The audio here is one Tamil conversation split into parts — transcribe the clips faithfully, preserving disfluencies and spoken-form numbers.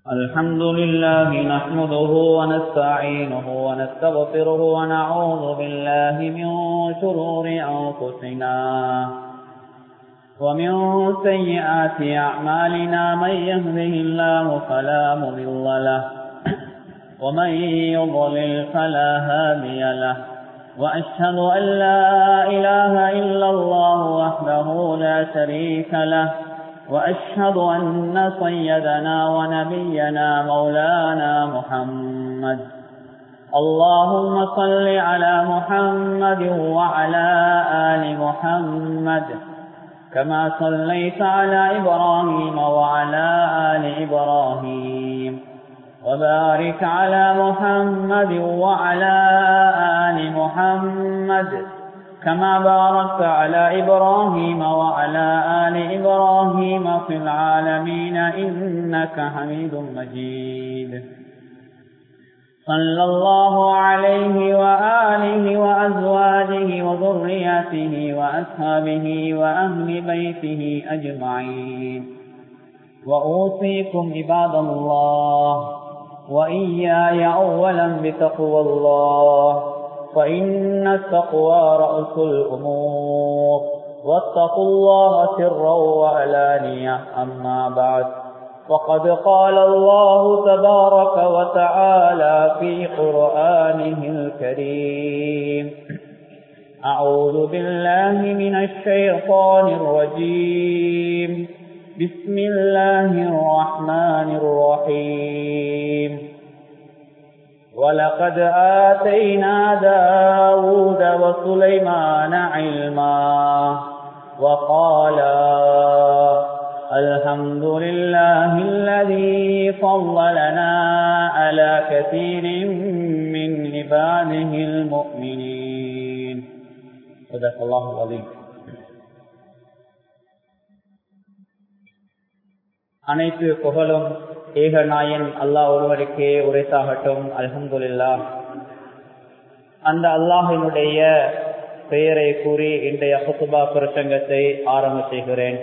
الحمد لله نحمده ونستعينه ونستغفره ونعوذ بالله من شرور أنفسنا ومن سيئات أعمالنا من يهده الله فلا مضل له ومن يضلل فلا هادي له وأشهد أن لا إله إلا الله وحده لا شريك له وأشهد أن سيدنا ونبينا مولانا محمد اللهم صل على محمد وعلى آل محمد كما صليت على إبراهيم وعلى آل إبراهيم وبارك على محمد وعلى آل محمد كما باركت على إبراهيم وعلى آل إبراهيم في العالمين إنك حميد مجيد صلى الله عليه وآله وأزواجه وذرياته وأصحابه وأهل بيته أجمعين وأوصيكم عباد الله وإياي أولا بتقوى الله فإن التقوى رأس الأمور واتقوا الله سرا وعلانية أما بعد فقد قال الله تبارك وتعالى في قرآنه الكريم أعوذ بالله من الشيطان الرجيم بسم الله الرحمن الرحيم ولقد آتينا داود وسليمان علما وقالا الحمد لله الذي فضلنا على كثير من عباده المؤمنين صدق الله العظيم. அனைத்து புகழும் ஏகநாயன் அல்லாஹ் ஒருவருக்கே உரைத்தாகட்டும். அல்ஹம்துலில்லாஹ். அந்த அல்லாஹினுடைய பெயரை கூறி இன்றைய ஹுத்பா பிரசங்கத்தை ஆரம்ப செய்கிறேன்.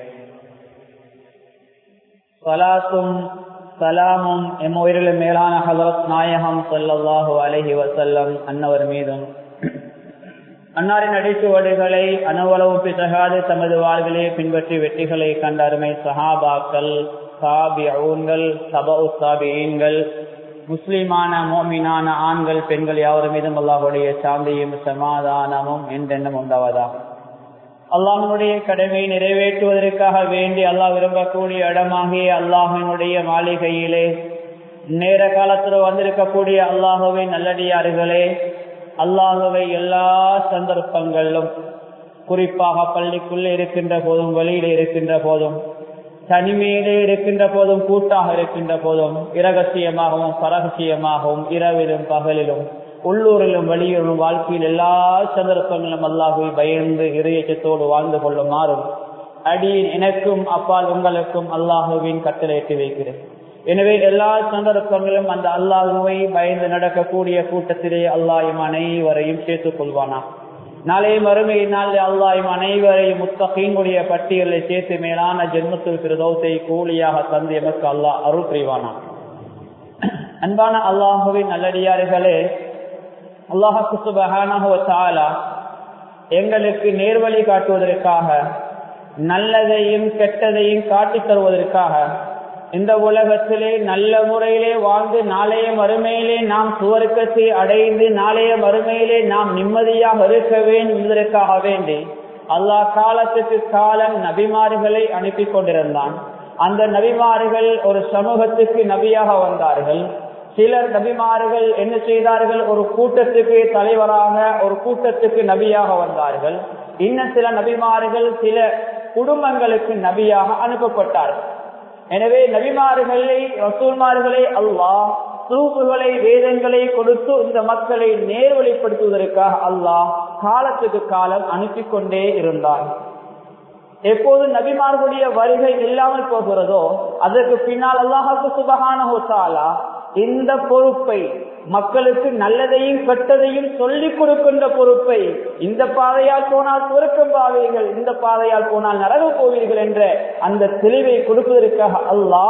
சலாத்தும் சலாமும் எம் உயிரிலும் மேலான ஹஜ்ரத் நாயகம் ஸல்லல்லாஹு அலைஹி வஸல்லம் அன்னவர் மீதும், அன்னாரின் அடிச்சுவடுகளை அனுவலவு பிசகாது தமது வாழ்விலே பின்பற்றி வெற்றிகளை கண்ட அருமை சஹாபாக்கள், தாபிஊன்கள், தபஉ தாபிஈன்கள், முஸ்லிமான மோமினான ஆண்கள் பெண்கள் யாவர் மீதும் அல்லாஹ்வுடைய சாந்தியும் சமாதானமும் என்றென்னும் உண்டாவதாக. அல்லாஹ்வுடைய கடமையை நிறைவேற்றுவதற்காக வேண்டி அல்லாஹ் விரும்பக்கூடிய இடமாகிய அல்லாஹ்வினுடைய மாளிகையிலே நேர காலத்தில் வந்திருக்கக்கூடிய அல்லாஹ்வின் நல்லடியார்களே, அல்லாஹ்வை எல்லா சந்தர்ப்பங்களிலும், குறிப்பாக பள்ளிக்குள்ளே இருக்கின்ற போதும், வெளியிலே இருக்கின்ற போதும், தனிமையிலே இருக்கின்ற போதும், கூட்டாக இருக்கின்ற போதும், இரகசியமாகவும் பரகசியமாகவும், இரவிலும் பகலிலும், உள்ளூரிலும் வெளியூரிலும், வாழ்க்கையில் எல்லா சந்தர்ப்பங்களும் அல்லாஹ்வை பயந்து இறையச்சத்தோடு வாழ்ந்து கொள்ளுமாறும் அடியின் எனக்கும் அப்பால் உங்களுக்கும் அல்லாஹ்வின் கட்டளையிட்டு வைக்கிறேன். எனவே எல்லா சந்தர்ப்பங்களும் அந்த அல்லாஹ்வை பயந்து நடக்கக்கூடிய கூட்டத்திலே அல்லாஹ் இம் அனைவரையும் சேர்த்துக் கொள்வானா. நாளைய மறுமையினால் அல்லாஹ் இம் அனைவரையும் முத்தகீன்களுடைய பட்டியலை சேர்த்து மேலான ஜன்னத்துல் ஃபிர்தௌஸை கூலியாக தந்து எமக்கு அல்லாஹ் அருள் புரிவானா. அன்பான அல்லாஹ்வின் நல்லடியார்களே, அல்லாஹ் சுப்ஹானஹு வ தஆலா எங்களுக்கு நேர்வழி காட்டுவதற்காக, நல்லதையும் கெட்டதையும் காட்டித் தருவதற்காக இந்த உலகத்திலே நல்ல முறையிலே வாழ்ந்து நாளைய மறுமையிலே நாம் சுவர்க்கத்தை அடைந்து நாளைய மறுமையிலே நாம் நிம்மதியாக இருக்க வேண்டும் என்பதற்காக வேண்டி அல்லாஹ் காலத்துக்கு காலம் நபிமார்களை அனுப்பி கொண்டிருந்தான். அந்த நபிமார்கள் ஒரு சமூகத்துக்கு நபியாக வந்தார்கள். சிலர் நபிமார்கள் என்ன செய்தார்கள், ஒரு கூட்டத்துக்கு தலைவராக, ஒரு கூட்டத்துக்கு நபியாக வந்தார்கள். இன்னும் சில நபிமார்கள் சில குடும்பங்களுக்கு நபியாக அனுப்பப்பட்டார்கள். எனவே நபிமார்களை, ரசூல்மார்களை அல்லாஹ் தூக்குகளை, வேதங்களை கொடுத்து இந்த மக்களை நேர்வழிப்படுத்துவதற்காக அல்லாஹ் காலத்துக்கு காலம் அனுப்பி கொண்டே இருந்தார். எப்போது நபிமார்களுடைய வருகை இல்லாமல் போகிறதோ அதற்கு பின்னால் அல்லாஹ் சுப்ஹானஹு வ தஆலா இந்த பொறுப்பை, மக்களுக்கு நல்லதையும் கெட்டதையும் சொல்லிக் கொடுக்கின்ற பொறுப்பை, இந்த பாதையால் போனால் சுவர்க்கம் பாவீர்கள், இந்த பாதையால் போனால் நரகம் போவீர்கள் என்ற அந்த தெளிவை கொடுப்பதற்காக அல்லாஹ்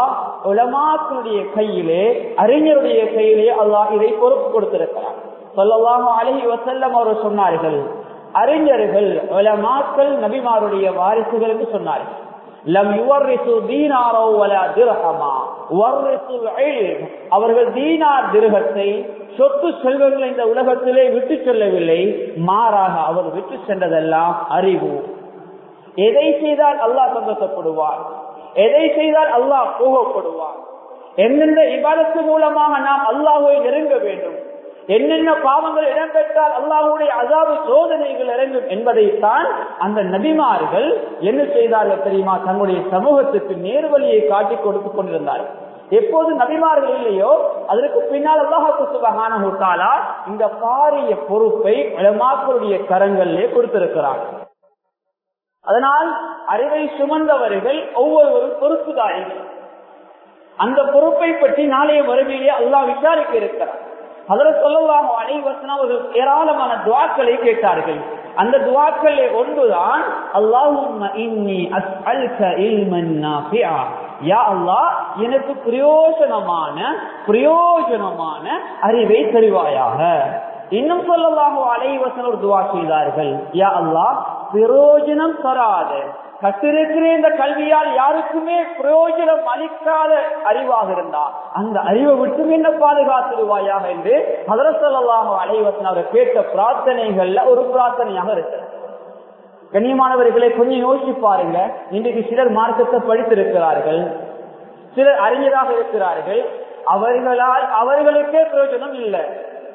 உலமாக்களுடைய கையிலே, அறிஞருடைய கையிலே அல்லாஹ் இதை பொறுப்பு கொடுத்திருக்கிறார். ஸல்லல்லாஹு அலைஹி வஸல்லம் அவர்கள் சொன்னார்கள், அறிஞர்கள் உலமாக்கள் நபிமாருடைய வாரிசுகளுக்கு சொன்னார்கள், லம் யுவர்ரிசு தீனாரோ வலா திர்ஹமா வர்ரிசுல் இல்ம். அவர்கள் தீனார் திர்ஹத்தை, சொத்து செல்வங்களை இந்த உலகத்திலே விட்டு செல்லவில்லை, மாறாக அவர் விட்டு சென்றதெல்லாம் அறிவு. எதை செய்தால் அல்லாஹ் சந்தோஷப்படுவார், எதை செய்தால் அல்லாஹ் கோபப்படுவார், எந்தெந்த இபாதத்து மூலமாக நாம் அல்லாஹ்வை நெருங்க வேண்டும், என்னென்ன பாவங்கள் இடம்பெற்றால் அல்லாஹ்வுடைய அஸாபு சோதனைகள் இறங்கும் என்பதைத்தான் அந்த நபிமார்கள் என்ன செய்தார்கள் தெரியுமா? தங்களுடைய சமூகத்துக்கு நேர்வழியை காட்டிக் கொடுத்துக் கொண்டிருந்தார்கள். எப்போது நபிமார்கள் இல்லையோ அதற்கு பின்னால் அல்லாஹ் சுப்ஹானஹு வ தஆலா இந்த பாரிய பொறுப்பை உலமாக்களுடைய கரங்களிலே கொடுத்திருக்கிறார். அதனால் அறிவை சுமந்தவர்கள் ஒவ்வொருவரும் பொறுப்புதாரிகள். அந்த பொறுப்பை பற்றி நாளைய வறுமையிலே அல்லாஹ் விசாரிக்க இருக்கிறார். ஹஜ்ரத் ஸல்லல்லாஹு அலைஹி வஸல்லம் அவர்கள் ஏராளமான துஆக்களை கேட்டார்கள். அந்த துஆக்களிலே ஒன்றுதான் அல்லாஹும்ம இன்னி அஸ்அலுக இல்மன் நாஃபிஆ, யா அல்லாஹ் எனக்கு பிரயோஜனமான பிரயோஜனமான அறிவை தருவாயாக. இன்னும் ஸல்லல்லாஹு அலைஹி வஸல்லம் துஆ செய்தார்கள், யா அல்லாஹ் பிரயோஜனம் தராத, கற்றிருக்கிற இந்த கல்வியால் யாருக்குமே பிரயோஜனம் அளிக்காத அறிவாக இருந்தா அந்த அறிவை விட்டு என்ன பாதுகாத்துடுவாயாக என்று ஹஜ்ரத் ஸல்லல்லாஹு அலைஹி வஸல்லம் அவர் கேட்ட பிரார்த்தனைகள்ல ஒரு பிரார்த்தனையாக இருக்கிறது. கண்ணியமானவர்களை கொஞ்சம் யோசிச்சு பாருங்க. இன்றைக்கு சிலர் மார்க்கத்தை படித்திருக்கிறார்கள், சிலர் அறிஞராக இருக்கிறார்கள், அவர்களால் அவர்களுக்கே பிரயோஜனம் இல்லை,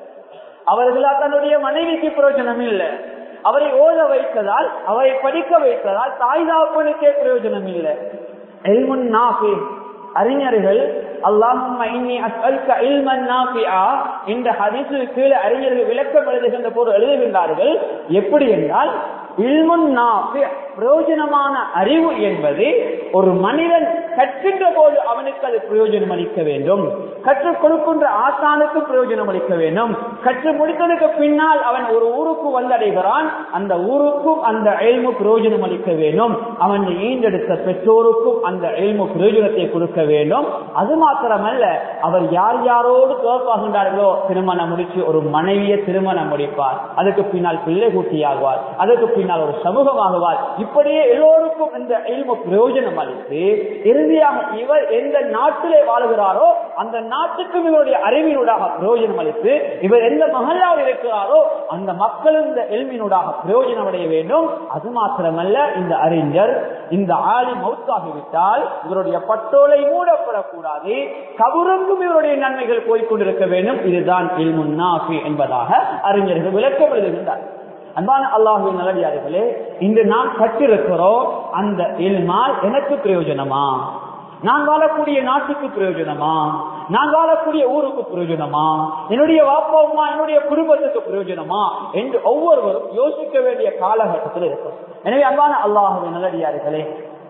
அவர்களால் தன்னுடைய மனைவிக்கு பிரயோஜனம் இல்லை, அவரை ஓத வைத்ததால் அவரை படிக்க வைத்ததால் தாய் தாப்பனுக்கே பிரயோஜனம் இல்லை. இல்முன் நாஃபி, அறிஞர்கள் அல்லாஹும்ம இன்னி அஸ்அலுக இல்மன் நாஃபிஆ இந்த ஹதீஸுக்கு கீழே அறிஞர்கள் விளக்கம் எழுதுகின்ற போது எழுதுகின்றார்கள். எப்படி என்றால் இல்முன் நாஃபி, பிரயோஜனமான அறிவு என்பது ஒரு மனிதன் கற்கின்ற போது அவனுக்கு அது பிரயோஜனம் அளிக்க வேண்டும், கற்றுக் கொடுக்கின்ற ஆசானுக்கு பிரயோஜனம் அளிக்க வேண்டும், கற்று முடித்ததுக்கு பின்னால் அவன் ஒரு ஊருக்கு வந்தடைகிறான், அந்த ஊருக்கும் அந்த இல்மு பிரயோஜனம் அளிக்க வேண்டும், அவன் ஈண்டெடுத்த பெற்றோருக்கும் அந்த இல்மு பிரயோஜனத்தை கொடுக்க வேண்டும். அது மாத்திரமல்ல, அவர் யார் யாரோடு தோற்பாகின்றார்களோ திருமணம் முடிச்சு ஒரு மனைவியை திருமணம் முடிப்பார், அதுக்கு பின்னால் பிள்ளை குட்டியாகுவார், அதுக்கு பின்னால் ஒரு சமூகமாகுவார். இப்படியே எல்லோருக்கும் இந்த இல்மு பிரயோஜனம் அளித்து இறுதியாக இவர் எந்த நாட்டிலே வாழுகிறாரோ அந்த நாட்டுக்கும் இவருடைய அறிவினூடாக பிரயோஜனம் அளித்து இவர் எந்த மஹல்லாவில் இருக்கிறாரோ அந்த மக்கள் இந்த இல்மினூடாக பிரயோஜனம் அடைய வேண்டும். அது மாத்திரமல்ல, இந்த அறிஞர் இந்த ஆலிம் மௌத்தாகிவிட்டால் இவருடைய பட்டோலை மூடப்படக்கூடாது, கபருக்கும் இவருடைய நன்மைகள் போய்கொண்டிருக்க வேண்டும். இதுதான் இல்முன் நாஃபி என்பதாக அறிஞர்கள் விளக்கம் எழுதுகின்றார். அன்பான அல்லாஹ்வின் நல்லடியார்களே, இன்று நாம் கற்றிருக்கிறோம், அந்த இல்மால் எனக்கு பிரயோஜனமா, நான் வாழக்கூடிய நாட்டுக்கு பிரயோஜனமா, நான் வாழக்கூடிய ஊருக்கு பிரயோஜனமா, என்னுடைய வாப்பா அம்மா என்னுடைய குடும்பத்துக்கு பிரயோஜனமா என்று ஒவ்வொருவரும் யோசிக்க வேண்டிய காலகட்டத்தில் இருக்கும். எனவே அன்பான அல்லாஹ்வின் நல்லடியார்களே,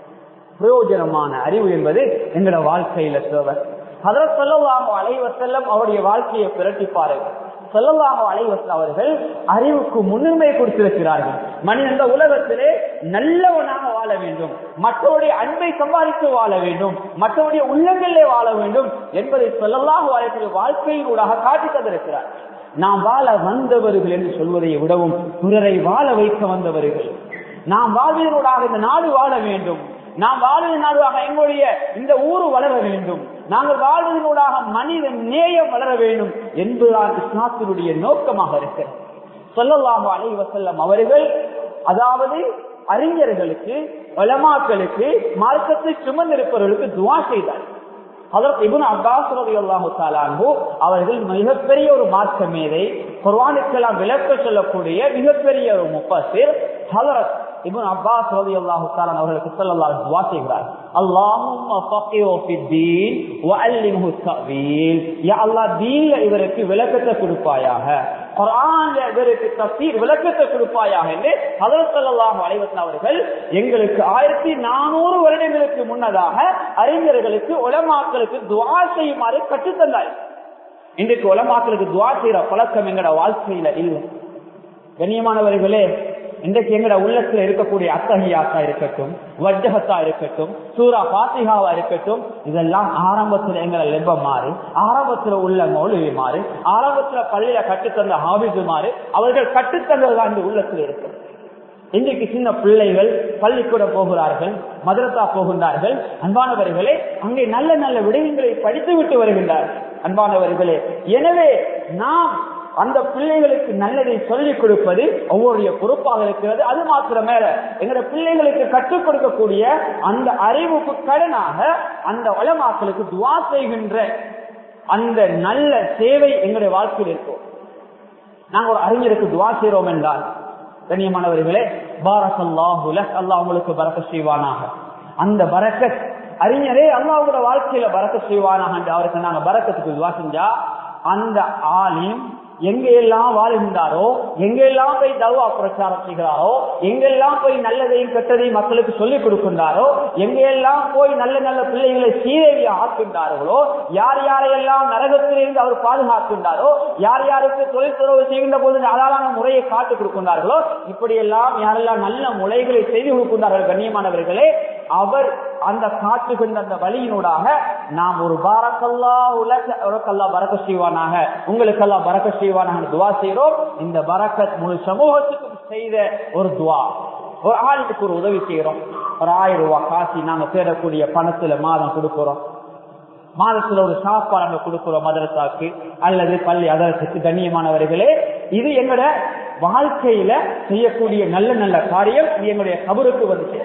பிரயோஜனமான அறிவு என்பது எங்களோட வாழ்க்கையில தேவை. ஹஜ்ரத் ஸல்லல்லாஹு அலைஹி வஸல்லம் அவருடைய வாழ்க்கையை பிரட்டி பாருங்கள். ஸல்லல்லாஹு அலைஹி வஸல்லம் அவர்கள் அறிவுக்கு முன்னுரிமை கொடுத்திருக்கிறார்கள். மனிதன் இந்த உலகத்திலே நல்லவனாக வாழ வேண்டும், மற்றவருடைய அன்பை சம்பாதித்து வாழ வேண்டும், மற்றவருடைய உள்ளங்களிலே வாழ வேண்டும் என்பதை ஸல்லல்லாஹு அலைஹி வஸல்லம் வாழ்க்கையினூடாக காட்டி தந்திருக்கிறார். நாம் வாழ வந்தவர்கள் என்று சொல்வதை விடவும் பிறரை வாழ வைக்க வந்தவர்கள். நாம் வாழ்வதனூடாக இந்த நாடு வாழ வேண்டும், நாம் வாழ்வதன் நாடாக எங்களுடைய இந்த ஊர் வளர வேண்டும், நாங்கள் வாழ்வதனூடாக மனித நேயம் வளர வேண்டும் என்பதுதான் இஸ்லாத்தினுடைய நோக்கமாக இருக்கிறது. ஸல்லல்லாஹு அலைஹி வஸல்லம் அவர்கள் அதாவது அறிஞர்களுக்கு, உலமாக்களுக்கு, மார்க்கத்தை சுமந்திருப்பவர்களுக்கு துஆ செய்தார். ஹஜ்ரத் இப்னு அப்பாஸ் ரலியல்லாஹு தஆலா அன்ஹு அவர்கள் மிகப்பெரிய ஒரு மார்க்க மேதை, குர்ஆனுக்கெல்லாம் விளக்கம் சொல்லக்கூடிய மிகப்பெரிய ஒரு முஃபஸ்ஸிர். ஹஜ்ரத் இப்னு அப்பாஸ் ரலியல்லாஹு தஆலா அவர்களுக்கு ஸல்லல்லாஹு அலைஹி துஆ செய்கிறார். அல்லாஹும்ம ஃபக்ஹிஹு ஃபித்தீன் வ அல்லிம்ஹு தஅவீல். யா அல்லாஹ் தீன்ல இவருக்கு விளக்கத்தை கொடுப்பாயாக, குர்ஆன்ல இவருக்கு தஃசீர் விளக்கத்தை கொடுப்பாயாக என்று ஹஜ்ரத் ஸல்லல்லாஹு அலைஹி வஸல்லம் அவர்கள் எங்களுக்கு ஆயிரத்தி நானூறு வருடங்களுக்கு முன்னதாக அறிஞர்களுக்கு, உலமாக்களுக்கு துஆ செய்யுமாறு கற்றுத் தந்தார். இன்றைக்கு உலமாக்களுக்கு துஆ செய்யற பழக்கம் எங்கட வாழ்க்கையில இல்லை. கண்ணியமானவர்களே, இன்றைக்கு எங்கட உள்ளத்துல இருக்கக்கூடிய அத்தஹியாத்தா இருக்கட்டும், வஜ்ஜஹத்தா இருக்கட்டும், சூரா ஃபாத்திஹாவா இருக்கட்டும், இதெல்லாம் ஆரம்பத்துல எங்களை லெப்ப மாறு, ஆரம்பத்துல உள்ள மௌலவி மாறு, ஆரம்பத்துல பள்ளியில கட்டுத்தந்த ஹாபிஸ் மாறு, அவர்கள் கட்டுத்தந்ததுதான் இந்த உள்ளத்துல இருக்கு. இன்றைக்கு சின்ன பிள்ளைகள் பள்ளிக்கூட போகிறார்கள், மதரசா போகின்றார்கள். அன்பானவர்களே, அங்கே நல்ல நல்ல விடயங்களை படித்து விட்டு வருகின்றார்கள். அன்பானவர்களே, எனவே நாம் அந்த பிள்ளைகளுக்கு நல்லதை சொல்லிக் கொடுப்பது ஒவ்வொருடைய பொறுப்பாக இருக்கிறது. அது மாத்திரமேல எங்களுடைய பிள்ளைகளுக்கு கற்றுக் கொடுக்கக்கூடிய அந்த அறிவுக்கு கடனாக அந்த உலமாக்களுக்கு துஆ செய்கின்ற அந்த நல்ல சேவை எங்களுடைய வாழ்க்கையில் இருக்கும். நாங்கள் ஒரு அறிஞருக்கு துஆ செய்கிறோம் என்றால், கண்ணியமானவர்களே, பாரக்கல்லாஹு லக், அல்லாஹ் உங்களுக்கு பரக்கத் செய்வானாக. அந்த பரக்கத் அறிஞரே அல்லாஹ்வுடைய வாழ்க்கையில பரக்கத் செய்வானாக என்று அவருக்கு நாங்க பரக்கத்துக்கு துஆ செஞ்சா, அந்த ஆலிம் எங்கெல்லாம் வாழ்கின்றாரோ, எங்கெல்லாம் போய் தவா பிரச்சாரம் செய்கிறாரோ, எங்கெல்லாம் போய் நல்லதையும் கெட்டதையும் மக்களுக்கு சொல்லிக் கொடுக்கின்றாரோ, எங்கெல்லாம் போய் நல்ல நல்ல பிள்ளைகளை சீரழிய ஆக்கின்றார்களோ, யார் யாரையெல்லாம் நரகத்திலிருந்து அவர் பாதுகாக்கின்றாரோ, யார் யாருக்கு தொழில்துறவு செய்கின்ற போது அதாலான முறையை காட்டுக் கொடுக்கின்றார்களோ, இப்படியெல்லாம் யாரெல்லாம் நல்ல முறைகளை செய்து கொடுக்கின்றார்கள் கண்ணியமானவர்களே, அவர் அந்த காட்டுகின்ற அந்த வழியினூடாக நாம் ஒரு பாரக்கல்லாஹு லக், அல்லாஹ் பரக்கத் செய்வானாக, உங்களுக்கு அல்லாஹ் பரக்கத் செய்வானாக துஆ செய்கிறோம். இந்த பரக்கத் முழு சமூகத்துக்கும் செய்த ஒரு துஆ. ஒரு ஆளுக்கு ஒரு உதவி செய்யறோம், ஒரு ஆயிரம் ரூபாய் காசி நாங்க தேடக்கூடிய பணத்துல மாதம் கொடுக்கிறோம். மாதத்துல ஒரு சாப்பாடு நாங்க கொடுக்கிறோம் மதரசாக்கு அல்லது பள்ளி அதற்கு. கண்ணியமானவர்களே, இது எங்களோட வாழ்க்கையில செய்யக்கூடிய நல்ல நல்ல காரியம். இது எங்களுடைய கபருக்கு வந்து,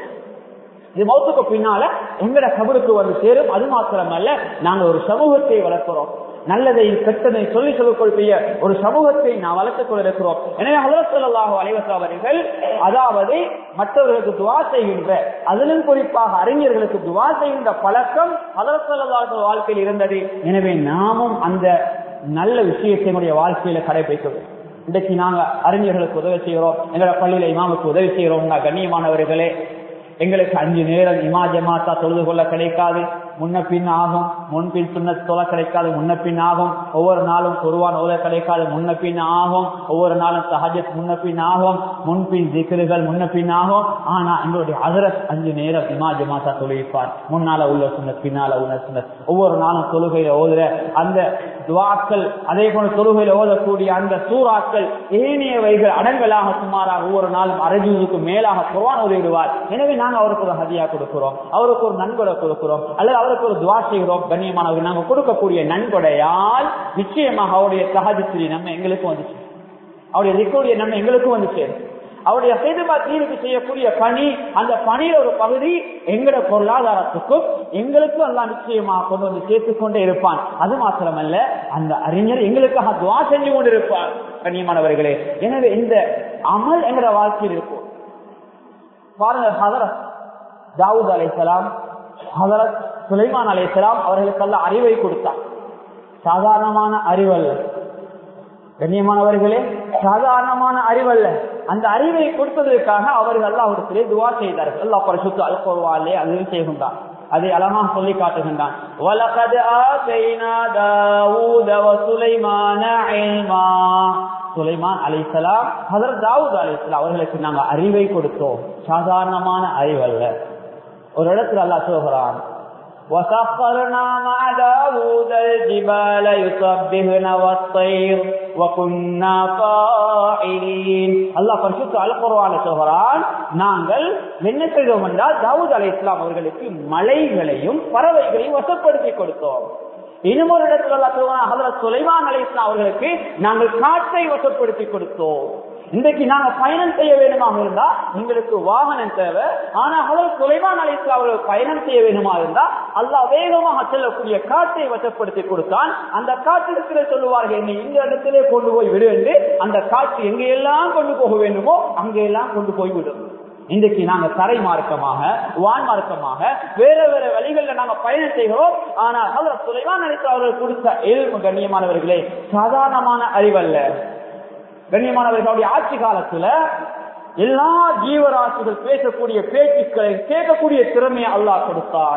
இது மௌத்துக்கு பின்னால எங்கட கபருக்கு வந்து சேரும். அது மாத்திரமல்ல, நாங்க ஒரு சமூகத்தை வளர்க்கிறோம், நல்லதை கெட்டதை சொல்லி சொல்லக்கூடிய ஒரு சமூகத்தை நான் வளர்த்துக் கொண்டிருக்கிறோம். எனவே ஹஜ்ரத் ஸல்லல்லாஹு அலைஹி வஸல்லம் அவர்கள் அதாவது மற்றவர்களுக்கு துஆ செய்கின்ற, அதிலும் குறிப்பாக அறிஞர்களுக்கு துஆ செய்கின்ற பழக்கம் ஹஜ்ரத் ஸல்லல்லாஹு அலைஹி வஸல்லம் வாழ்க்கையில் இருந்தது. எனவே நாமும் அந்த நல்ல விஷயத்தினுடைய வாழ்க்கையில கடைபிடிக்கிறோம். இன்றைக்கு நாங்க அறிஞர்களுக்கு உதவி செய்கிறோம், எங்களோட பள்ளியில இமாமுக்கு உதவி செய்கிறோம். கண்ணியமானவர்களே, எங்களுக்கு அஞ்சு நேரம் இமா ஜமாத்தா தொழுது கொள்ள கிடைக்காது, முன்ன பின் ஆகும். முன்பின் சுன்னத் தொலை கிடைக்காது, முன்ன பின் ஆகும். ஒவ்வொரு நாளும் குர்ஆன் ஓத கிடைக்காது, முன்ன பின் ஆகும். ஒவ்வொரு நாளும் தஹஜ்ஜுத் முன்ன பின் ஆகும், முன்பின் திக்ருகள் முன்ன பின் ஆகும். ஆனா எங்களுடைய ஹஜ்ரத் அஞ்சு நேரம் இமா ஜமாத்தா தொழுவிப்பார். முன்னால உள்ள சுன்னத், பின்னால உள்ள சுன்னத். ஒவ்வொரு நாளும் தொழுகையில ஓதுற அந்த துஆக்கள், அதே போல தொழுகையில ஓதக்கூடிய அந்த சூறாக்கள், ஏனையவைகள் அடங்கலாக சுமாராக ஒவ்வொரு நாளும் அரஜுக்கு மேலாக குர்ஆன் ஓதிடுவார். எனவே நாங்க அவருக்கு ஒரு ஹதியா கொடுக்கிறோம், அவருக்கு ஒரு நன்கொடை கொடுக்கிறோம், அல்லது அவருக்கு ஒரு துஆ செய்கிறோம். கண்ணியமானவர்கள், நாங்க கொடுக்கக்கூடிய நன்கொடையால் நிச்சயமாக அவருடைய தஹஜ்ஜுடைய நன்மை எங்களுக்கும் வந்துச்சு, அவருடைய திக்ருடைய நன்மை எங்களுக்கும் வந்துச்சு. அவருடைய ஹிதமத்துக்கு செய்யக்கூடிய பணி, அந்த பணியில ஒரு பகுதி எங்கட பொருளாதாரத்துக்கும் எங்களுக்கும் எல்லாம் நிச்சயமாக கொண்டு வந்து சேர்த்துக்கொண்டே இருப்பான். அது மாத்திரமல்ல, அந்த அறிஞர் எங்களுக்காக துஆ செஞ்சு கொண்டு இருப்பார். கண்ணியமானவர்களே, எனவே இந்த அமல் எங்கட வாழ்க்கையில் இருக்கும். பாருங்க, ஹஜ்ரத் தாவூத் அலைஹிஸ்ஸலாம், ஹஜ்ரத் சுலைமான் அலைஹிஸ்ஸலாம் அவர்களுக்கெல்லாம் அறிவை கொடுத்தார். சாதாரணமான அறிவல்ல கண்ணியமானவர்களே, சாதாரணமான அறிவல்ல. அந்த அறிவை கொடுத்ததற்காக அவர்கள் அல்லாஹ்விடத்திலே துஆ செய்தார்கள். அல்லாஹ் பரிசுத்த அல் குர்ஆனிலே அதை செய்கின்றான், அதை அழகாக சொல்லி காட்டுகின்றான். வலகத் ஆதைனா தாவூத வ சுலைமான இல்மா. சுலைமான் அலைஹிஸ்ஸலாம், ஹஜ்ரத் தாவூத் அலைஹிஸ்ஸலாம் அவர்களுக்கு நாங்க அறிவை கொடுத்தோம். சாதாரணமான அறிவல்ல. ஒரு இடத்துல அல்லாஹ் சொல்கிறான், وَسَخَّرْنَا مَعَ دَاوُودَ الْجِبَالَ يُسَبِّحْنَ وَالطَّيْرَ وَكُنَّا فَاعِلِينَ. அல்லாஹ் பரிசுத்த அல் குர்ஆனில் சொல்கிறான், நாங்கள் என்ன செய்தோம் என்றால் தாவூத் அலைஹிஸ்ஸலாம் அவர்களுக்கு மலைகளையும் பறவைகளையும் வசப்படுத்தி கொடுத்தோம். இன்னும் ஒரு இடத்துல அல்லாஹ் சொல்கிறான், ஹஜ்ரத் சுலைமான் அலைஹிஸ்ஸலாம் அவர்களுக்கு நாங்கள் காற்றை வசப்படுத்தி கொடுத்தோம். இன்றைக்கு நாங்க பயணம் செய்ய வேண்டுமாக இருந்தா எங்களுக்கு வாகனம் தேவை. ஆனா ஹஜ்ரத் சுலைமான் அலைஹிஸ்ஸலாம் அவர்கள் பயணம் செய்ய வேண்டுமா இருந்தா அல்லாஹ் வேகமாக செல்லக்கூடிய காற்றை வசப்படுத்தி கொடுத்தான். அந்த காற்றிடத்திலே சொல்லுவார்கள், என்னை இந்த இடத்திலே கொண்டு போய் விடு என்று. அந்த காற்று எங்கெல்லாம் கொண்டு போக வேண்டுமோ அங்கெல்லாம் கொண்டு போய் விடும். இன்றைக்கு நாங்க தரை மார்க்கமாக, வான் மார்க்கமாக வேற வேற வழிகளில் நாங்க பயணம் செய்கிறோம். ஆனால் ஹஜ்ரத் சுலைமான் அலைஹிஸ்ஸலாம் அவர்கள் கொடுத்த இல்மு கண்ணியமானவர்களே சாதாரணமான அறிவல்ல. கண்ணியமானவர்களுடைய ஆட்சி காலத்துல எல்லா ஜீவராசிகள் பேசக்கூடிய பேச்சுக்களை கேட்கக்கூடிய திறமையை அல்லாஹ் கொடுத்தான்.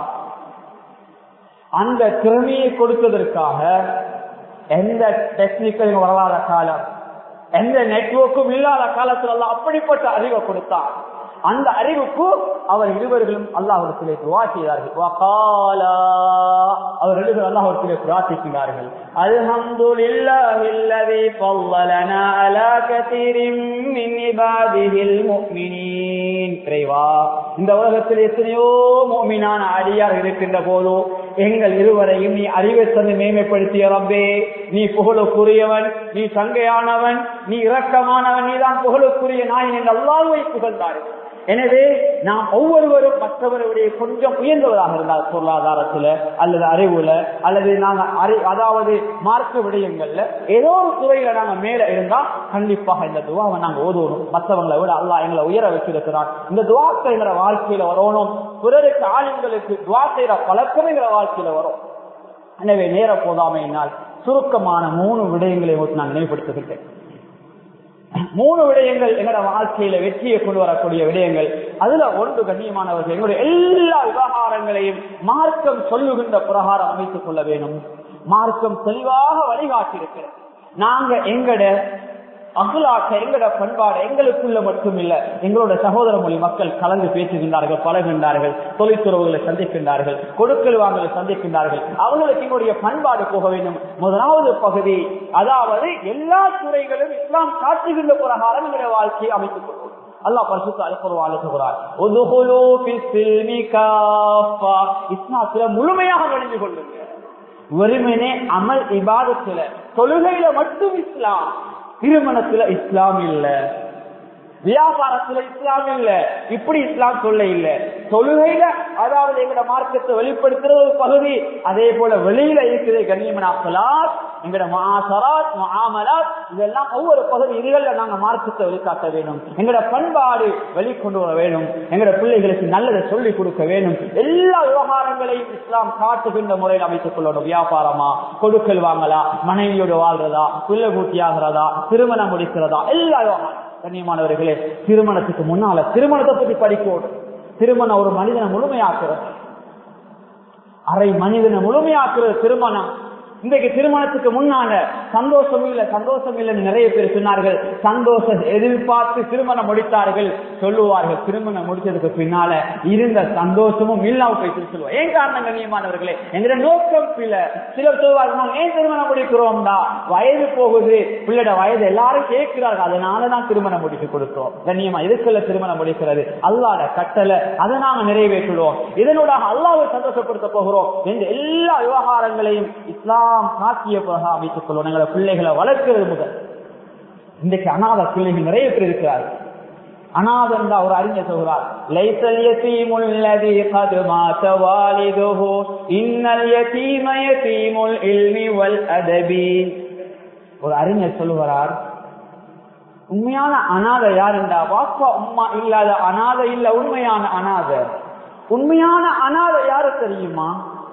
அந்த திறமையை கொடுத்ததற்காக எந்த டெக்னிக்கல் வராத காலம், எந்த நெட்வொர்க்கும் இல்லாத காலத்துல அல்லாஹ் அப்படிப்பட்ட அறிவை கொடுத்தார். அந்த அறிவுக்கு அவர் இருவர்களும் அல்லாஹ்விடத்திலே துஆ செய்தார்கள். வகாலா அவர் இருவரும் அல்லாஹ்விடத்திலே பிரார்த்திக்கிறார்கள். அல்ஹம்துலில்லாஹில்லதி ஃபல்லலனா அலா கதீரின் மின் இபாதிஹில் முஃமினீன். இறைவா, இந்த உலகத்தில் எத்தனையோ முஃமினான அடியார் இருக்கின்ற போதோ எங்கள் இருவரையும் நீ அறிவை தந்து மேன்மைப்படுத்திய ரப்பே, நீ புகழுக்குரியவன், நீ சங்கையானவன், நீ இரக்கமானவன், நீதான் புகழுக்குரிய நாயன் என்று அல்லாஹ்வை புகழ்ந்தார்கள். எனவே நாம் ஒவ்வொருவரும் மற்றவருடைய கொஞ்சம் உயர்ந்தவராக இருந்தால் பொருளாதாரத்துல அல்லது அறிவுல அல்லது நாங்க அறி அதாவது மார்க்க விடயங்கள்ல ஏதோ ஒரு துறையில நாங்க மேல இருந்தா கண்டிப்பாக இந்த துவாவை நாங்க ஓதுவோம். மற்றவங்களை விட அல்லாஹ் எங்களை உயர வச்சிருக்கிறான். இந்த துவாக்கள் எங்களை வாழ்க்கையில வரணும். பிறருக்கு ஆளுங்களுக்கு துவா செய்யற பழக்கம் எங்களை வாழ்க்கையில வரும். எனவே நேர போதாமையினால் சுருக்கமான மூணு விடயங்களை நான் நினைவுபடுத்துகின்றேன். மூணு விடயங்கள் எங்களோட வாழ்க்கையில வெற்றியை கொண்டு வரக்கூடிய விடயங்கள். அதுல ஒன்று கண்ணியமானவர்கள், எங்களுடைய எல்லா விவகாரங்களையும் மார்க்கம் சொல்லுகின்ற பிரகாரம் அமைத்துக் கொள்ள வேண்டும். மார்க்கம் தெளிவாக வழிகாட்டியிருக்கிறது. நாங்க எங்கட அகலாக்க எங்கட பண்பாடு எங்களுக்குள்ள மட்டும் இல்ல, எங்களோட சகோதர மொழி மக்கள் கலந்து பேசுகின்றார்கள், பழகின்றார்கள், தொழிற்துறவுகளை சந்திக்கின்றார்கள், கொடுக்கல் வாங்கலை சந்திக்கின்றார்கள். அவர்களுக்கு எங்களுடைய பண்பாடு போக வேண்டும். முதலாவது பகுதி, அதாவது எல்லா துறைகளும் இஸ்லாம் காட்டுகின்ற பிரகாரம் எங்களுடைய வாழ்க்கையை அமைத்துக் கொள்வோம். அல்லாஹ் பரிசுத்த அல்-குர்ஆனில் சொல்கிறார், உதுகுலூ ஃபிஸ்ஸில்மி காஃபா, இஸ்லாத்தில முழுமையாக நுழைந்து கொள்ளுங்க. வெறுமனே அமல் இபாதத்துல தொழுகையில மட்டும் இஸ்லாம், திருமணத்துல இஸ்லாம் இல்ல, வியாபாரத்துல இஸ்லாம் இல்ல, இப்படி இஸ்லாம் சொல்ல இல்ல. தொழுகையில அதாவது எங்கட மார்க்கத்தை வெளிப்படுத்துற ஒரு பகுதி, அதே போல வெளியில இருக்கிற கண்ணியமான ஸலாத், எங்கட முஆஸராத், முஆமலாத், இதெல்லாம் ஒவ்வொரு பகுதி. இதுகள்ல நாங்க மார்க்கத்தை வெளிக்காட்ட வேண்டும். எங்கட பண்பாடு வெளிக்கொண்டு வர வேண்டும். எங்கட பிள்ளைகளுக்கு நல்லதை சொல்லிக் கொடுக்க வேண்டும். எல்லா விவகாரங்களையும் இஸ்லாம் காட்டுகின்ற முறையில் அமைத்துக் கொள்ளணும். வியாபாரமா, கொடுக்கல் வாங்கலா, மனைவியோடு வாழ்றதா, பிள்ளை பூர்த்தி ஆகிறதா, திருமணம் முடிக்கிறதா, எல்லா விவகாரம். கண்ணியமானவர்களே, திருமணத்துக்கு முன்னால திருமணத்தை பற்றி படிக்கணும். திருமணம் ஒரு மனிதனை முழுமையாக்குறது, அரை மனிதனை முழுமையாக்குறது திருமணம். இன்றைக்கு திருமணத்துக்கு முன்னால சந்தோஷம் இல்ல சந்தோஷம் இல்லைன்னு நிறைய பேர் சொன்னார்கள். சந்தோஷம் எதிர்பார்த்து திருமணம் முடித்தார்கள். சொல்லுவார்கள், திருமணம் முடிச்சதுக்கு பின்னால இருந்த சந்தோஷமும் இல்லாம போய் சொல்லுவோம். ஏன் காரணம் கண்ணியமானவர்களே, எங்கிற நோக்கம் இல்ல. சிலர் சொல்வார்கள், ஏன் திருமணம் முடிக்கிறோம்டா, வயது போகுது, பிள்ளைட வயது எல்லாரும் கேட்கிறார்கள், அதனாலதான் திருமணம் முடிச்சு கொடுத்தோம். கண்ணியமா எதுக்குள்ள திருமணம் முடிக்கிறது? அல்லாஹ்வுடைய கட்டளை, அதை நாங்க நிறைவேற்றுவோம். இதனூடாக அல்லாஹ்வை சந்தோஷப்படுத்த போகிறோம் என்று எல்லா விவகாரங்களையும் இஸ்லாம் காட்டிய பிறகு அமைத்துக் கொள்வோம். எங்களை பிள்ளைகளை வளர்க்கிறது முதல். இன்றைக்கு அநாத பிள்ளைகள் நிறைய பேர் இருக்கிறார்கள். அநாதன் ஒரு அறிஞர் சொல்கிறார், லைஸல் யதீமுல் லதீ கத் மாத வாலிதுஹு இன்னல் யதீம யதீமுல் இல்மி வல் அதபி. ஒரு அறிஞர் சொல்லுகிறார், உண்மையான அநாதை யார் என்றா, வாப்பா உம்மா இல்லாத அநாதை இல்ல, உண்மையான அநாதை. உண்மையான அநாதை யாரு தெரியுமா?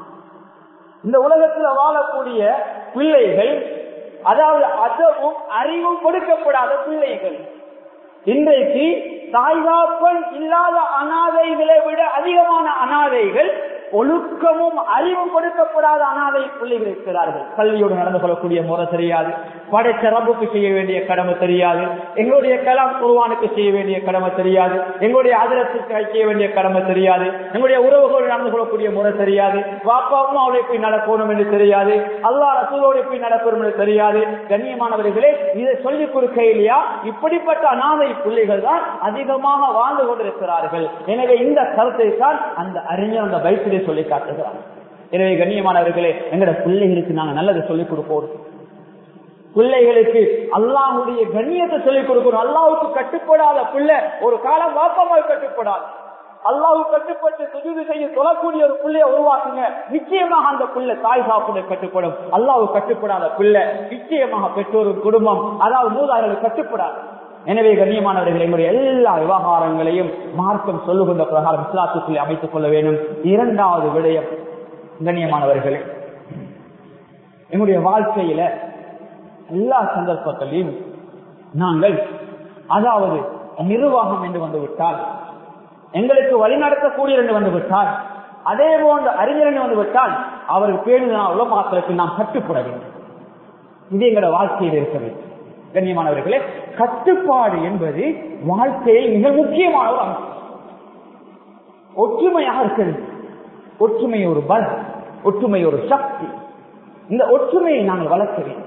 இந்த உலகத்துல வாழக்கூடிய பிள்ளைகள், அதாவது அதவும் அறிவும் கொடுக்கப்படாத பிள்ளைகள். இன்றைக்கு தாய்காப்பன் இல்லாத அநாதைகளை விட அதிகமான அநாதைகள், ஒழுக்கமும் அறிவும் கொடுக்கப்படாத அநாதை பிள்ளைகள் இருக்கிறார்கள். கல்வியோடு நடந்து கொள்ளக்கூடிய முறை தெரியாது, படைச்ச ரப்புக்கு செய்ய வேண்டிய கடமை தெரியாது, எங்களுடைய கலாம் குர்ஆனுக்கு செய்ய வேண்டிய கடமை தெரியாது, எங்களுடைய ஆதரத்துக்கு செய்ய வேண்டிய கடமை தெரியாது, எங்களுடைய உறவுகளோடு நடந்து கொள்ளக்கூடிய முறை தெரியாது, பாப்பா அம்மாவோட போய் நடக்கணும் என்று தெரியாது, அல்லாஹ் ரசூலோட போய் நடக்கணும் என்று தெரியாது. கண்ணியமானவர்களே, இதை சொல்லிக் கொடுக்க இல்லையா? இப்படிப்பட்ட அநாதை பிள்ளைகள் தான் அதிகமாக வாழ்ந்து கொண்டிருக்கிறார்கள். எனவே இந்த கருத்தை தான் அந்த அறிஞர் அந்த பைபிளை சொல்லி காட்டுகிறார். எனவே கண்ணியமானவர்களே, எங்கட பிள்ளைகளுக்கு நாங்க நல்லதை சொல்லிக் கொடுப்போம். பிள்ளைகளுக்கு அல்லாஹ்வுடைய கண்ணியத்தை சொல்லிக் கொடுக்கணும். அல்லாஹ்வுக்கு கட்டுப்படாத பிள்ளை ஒரு காலம் வாப்பமாய் கட்டுப்படாது. அல்லாஹ்வுக்கு கட்டுப்பட்டு சுஜூது செய்ய சொல்லக்கூடிய ஒரு பிள்ளையை உருவாக்குங்க, நிச்சயமாக அந்த பிள்ளை தாய் சாப்பிட கட்டுப்படும். அல்லாஹ்வுக்கு கட்டுப்படாத பிள்ளை நிச்சயமாக பெற்றோர் குடும்பம், அதாவது மூதாதைகளுக்கு கட்டுப்படாது. எனவே கண்ணியமானவர்கள், எங்களுடைய எல்லா விவகாரங்களையும் மார்க்கம் சொல்லுகின்ற பிரகாரம் இஸ்லாத்துக்குள்ளே அமைத்துக் கொள்ள வேண்டும். இரண்டாவது விடயம் கண்ணியமானவர்களே, எங்களுடைய வாழ்க்கையில எல்லா சந்தர்ப்பத்திலையும் நாங்கள் அதாவது நிர்வாகம் என்று வந்துவிட்டால், எங்களுக்கு வழிநடத்தக்கூடிய என்று வந்துவிட்டால், அதே போன்ற அறிஞர் என்று வந்துவிட்டால், அவருக்கு பேணுதலான உலமாக்களுக்கு நாம் கட்டுப்பட வேண்டும். இது எங்களோட வாழ்க்கையில் இருக்க வேண்டும். கண்ணியமானவர்களே, கட்டுப்பாடு என்பது வாழ்க்கையில் மிக முக்கியமான ஒரு அம்சம். ஒற்றுமையாக இருக்கிறது. ஒற்றுமை ஒரு பலம், ஒற்றுமை ஒரு சக்தி. இந்த ஒற்றுமையை நாங்கள் வளர்க்க வேண்டும்.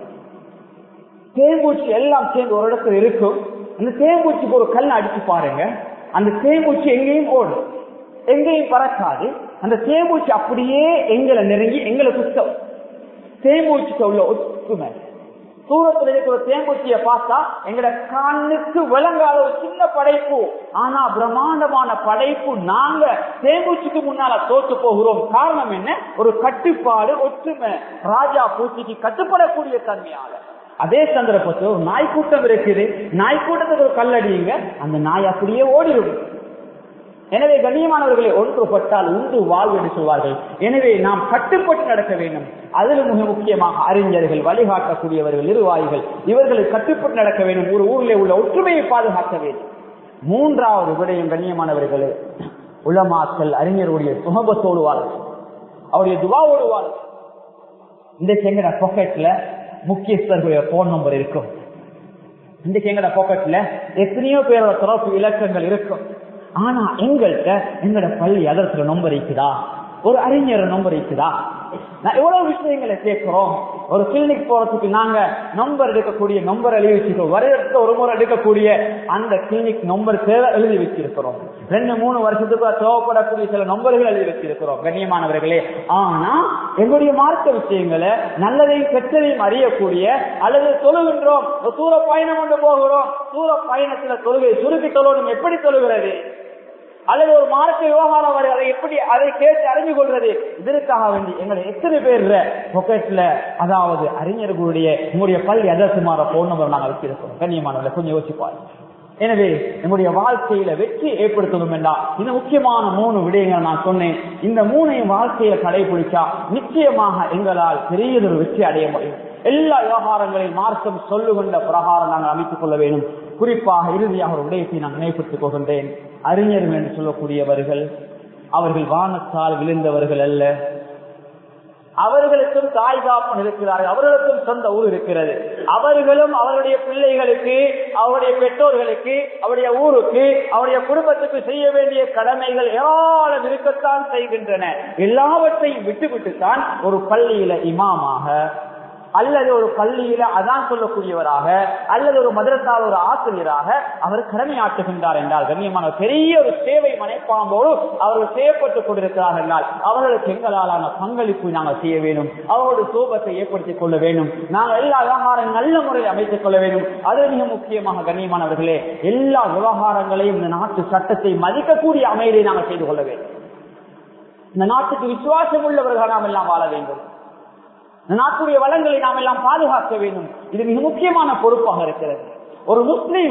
தேம்பூச்சி எல்லாம் சேர்ந்து ஒரு இடத்துல இருக்கும். அந்த தேம்பூச்சிக்கு ஒரு கல் அடிச்சு பாருங்க, அந்த தேம்பூச்சி எங்கேயும் ஓடும், எங்கேயும் பறக்காது. அந்த தேம்பூச்சி அப்படியே எங்களை நெருங்கி எங்களை குத்தம். தேம்பூச்சிக்கு உள்ள ஒற்றுமை. தூரத்தில் இருக்கிற தேம்பூச்சியை பார்த்தா எங்கட கண்ணுக்கு விளங்காத ஒரு சின்ன படைப்பு, ஆனா பிரம்மாண்டமான படைப்பு. நாங்க தேம்பூச்சிக்கு முன்னால தோற்று போகிறோம். காரணம் என்ன? ஒரு கட்டுப்பாடு, ஒற்றுமை. ராஜா பூச்சிக்கு கட்டுப்படக்கூடிய தன்மையால. அதே சந்தர்ப்பத்தில் ஒரு நாய்க்கூட்டம் இருக்குது, நாய்க்கூட்டத்துக்கு ஒரு கல்லடியுங்க, அந்த நாய் அப்படியே ஓடிடும். எனவே கண்ணியமானவர்களை, ஒன்றுபட்டால் உண்டு வாழ்வு என்று சொல்வார்கள். எனவே நாம் கட்டுப்பட்டு நடக்க வேண்டும். அதில் மிக முக்கியமாக அறிஞர்கள், வழிகாட்டக்கூடியவர்கள், நிர்வாகிகள், இவர்களுக்கு கட்டுப்பட்டு நடக்க வேண்டும். ஒரு ஊரிலே உள்ள ஒற்றுமையை பாதுகாக்க வேண்டும். மூன்றாவது விடயம் கண்ணியமானவர்களே, உலமாக்கள் அறிஞருடைய சுகபத்தோடு வாழ்க்கை, அவருடைய துவாவோடு வாழ்க்கை. இன்றைக்கு எங்கட பாக்கெட்ல முக்கியஸ்தர்களுடைய போன் நம்பர் இருக்கும். இன்றைக்கு எங்கட பாக்கெட்ல எத்தனையோ பேரோட தொடர்பு இலக்கங்கள் இருக்கும். ஆனா எங்கள்கிட்ட எங்கட பள்ளி அதற்கு நம்பர் இருக்குதா, ஒரு அறிஞர் நம்பர் இருக்குதா? நான் எவ்வளவு விஷயங்களை கேட்கிறோம். ஒரு கிளினிக் போறதுக்கு நாங்க நம்பர் எடுக்கக்கூடிய நம்பர் எழுதி வச்சிருக்கோம். வருடத்துக்கு ஒரு முறை எடுக்கக்கூடிய அந்த கிளினிக் நம்பர் தேவை எழுதி வச்சிருக்கிறோம். ரெண்டு மூணு வருஷத்துக்கு தேவைப்படக்கூடிய சில நம்பர்கள் எழுதி வச்சிருக்கிறோம் கண்ணியமானவர்களே. ஆனா எங்களுடைய மார்க்க விஷயங்களை, நல்லதையும் கெட்டதையும் அறியக்கூடிய, அல்லது தொழுகின்றோம், தூர பயணம் கொண்டு போகிறோம், தூர பயணத்துல தொழுகை சுருக்கி தொழணும், எப்படி தொழுகிறது, அல்லது ஒரு மார்க்க விவகாரம் வரை அதை எப்படி அதை கேட்டு அறிஞ்சு கொள்றது, இதற்காக வேண்டி எங்களை எத்தனை பேர் பாக்கெட்ல, அதாவது அறிஞர்களுடைய உங்களுடைய பள்ளி அதற்குமாற போன் நம்பர் நாங்கள் வச்சிருக்கிறோம் கண்ணியமானவர்களை, கொஞ்சம் யோசிப்பாரு. எனவே நம்முடைய வாழ்க்கையில வெற்றி ஏற்படுத்தணும் என்றால் இந்த முக்கியமான மூணு விடயங்கள் நான் சொன்னேன். இந்த மூணையும் வாழ்க்கையில கடைபிடிச்சா நிச்சயமாக எங்களால் பெரியதொரு வெற்றி அடைய முடியும். எல்லா விவகாரங்களையும் மார்க்கம் சொல்லுகின்ற பிரகாரம் நாங்கள் அமைத்துக் கொள்ள வேண்டும். குறிப்பாக இறுதியாக ஒரு விடயத்தை நான் நினைவுபடுத்திக் கொள்கின்றேன். அறிஞர்கள் என்று சொல்லக்கூடியவர்கள் அவர்கள் வானத்தால் விழுந்தவர்கள் அல்ல. அவர்களுக்கும் தாய் காப்பன் இருக்கிறார்கள், அவர்களுக்கும் சொந்த ஊர் இருக்கிறது. அவர்களும் அவருடைய பிள்ளைகளுக்கு, அவருடைய பெற்றோர்களுக்கு, அவருடைய ஊருக்கு, அவருடைய குடும்பத்துக்கு செய்ய வேண்டிய கடமைகள் ஏராளம் இருக்கத்தான் செய்கின்றன. எல்லாவற்றையும் விட்டுவிட்டுத்தான் ஒரு பள்ளியில இமாமாக, அல்லது ஒரு பள்ளியில அதான் சொல்லக்கூடியவராக, அல்லது ஒரு மதரசால ஒரு ஆசிரியராக அவர் கடமையாற்றுகின்றார் என்றால் கண்ணியமான பெரிய ஒரு சேவை மனைப்பாம்போடு அவர்கள் செய்யப்பட்டுக் கொண்டிருக்கிறார்கள் என்றால் அவர்களுக்கு எங்களாலான பங்களிப்பு நாங்கள் செய்ய வேண்டும். அவர்களுடைய சோபத்தை ஏற்படுத்திக் கொள்ள வேண்டும். நாங்கள் எல்லா விவகாரம் நல்ல முறையில் அமைத்துக் கொள்ள வேண்டும். அது மிக முக்கியமாக கண்ணியமானவர்களே, எல்லா விவகாரங்களையும் இந்த நாட்டு சட்டத்தை மதிக்கக்கூடிய அமைதியை நாங்கள் செய்து கொள்ள வேண்டும். இந்த நாட்டுக்கு விசுவாசம் உள்ளவர்கள் நாம் எல்லாம் வாழ வேண்டும். நாட்டுடைய வளங்களை நாம் எல்லாம் பாதுகாக்க வேண்டும். இது மிக முக்கியமான பொறுப்பாக இருக்கிறது. ஒரு முஸ்லீம்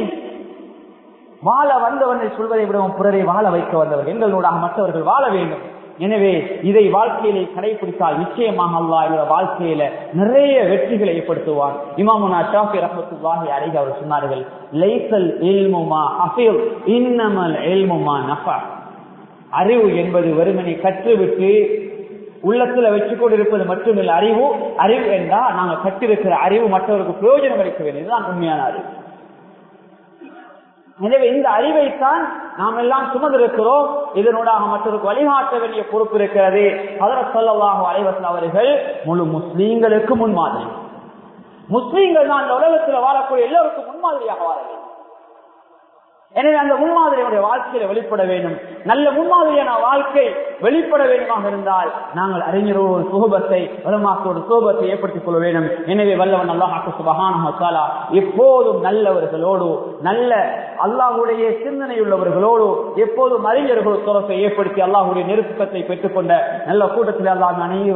வாழ வந்தவனை சொல்வதை விடவும் பிறரை வாழ வைக்க வந்தவர், எங்களோடாக மற்றவர்கள் வாழ வேண்டும். எனவே இதை வாழ்க்கையிலே கடைபிடித்தால் நிச்சயமாக அல்லாஹ் என்ற வாழ்க்கையில நிறைய வெற்றிகளை ஏற்படுத்துவார். இமாமுனா ஷாஃபி ரஹ்மத்துல்லாஹி அலைஹி அவர் சொன்னார்கள், லைஸல் இல்மு மா அஃபில் இன்னமல் இல்மு மா நஃபா. அறிவு என்பது வெறுமனை கற்றுவிட்டு உள்ளத்துல வச்சு கொண்டு இருப்பது மட்டுமில்லை. அறிவு அறிவு என்றால் நாங்கள் கற்றிருக்கிற அறிவு மற்றவருக்கு பிரயோஜனம் அளிக்க வேண்டும். இதுதான் உண்மையான அறிவு. எனவே இந்த அறிவைத்தான் நாம் எல்லாம் சுமந்திருக்கிறோம். இதனூடாக மற்றவருக்கு வழிகாட்ட வேண்டிய பொறுப்பு இருக்கிறது. ஹஜ்ரத் ஸல்லல்லாஹு அலைஹி வஸல்லம் அவர்கள் முழு முஸ்லீம்களுக்கு முன்மாதிரி. முஸ்லீம்கள் தான் இந்த உலகத்தில் வாழக்கூடிய எல்லோருக்கும் முன்மாதிரியாக வாழ வேண்டும். எனவே அந்த முன்மாதிரியுடைய வாழ்க்கையில வெளிப்பட வேண்டும். நல்ல முன்மாதிரியான வாழ்க்கை வெளிப்பட வேண்டுமாக இருந்தால் நாங்கள் அறிஞரோடு ஒரு சுகபத்தை, வலமாக்களோட சுகபத்தை ஏற்படுத்திக் கொள்ள வேண்டும். எனவே வல்லவன் அல்லாஹ் சுப்ஹானஹு வ தஆலா எப்போதும் நல்லவர்களோடு, நல்ல அல்லாஹ்வுடைய சிந்தனை உள்ளவர்களோடு எப்போதும் அறிஞர்களோடு தொடர்பை ஏற்படுத்தி அல்லாஹ்வுடைய நெருக்கத்தை பெற்றுக்கொண்ட நல்ல கூட்டத்தில் அல்லாஹ் அனைவரும்